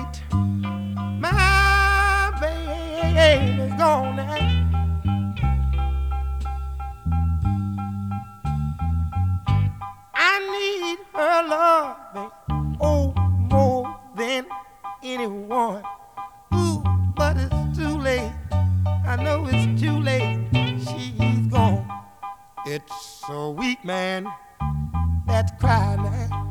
late. My baby's gone now. I need her love, baby, oh, more than anyone. Ooh, but it's too late. I know it's too late. She's gone. It's a weak man that's crying now.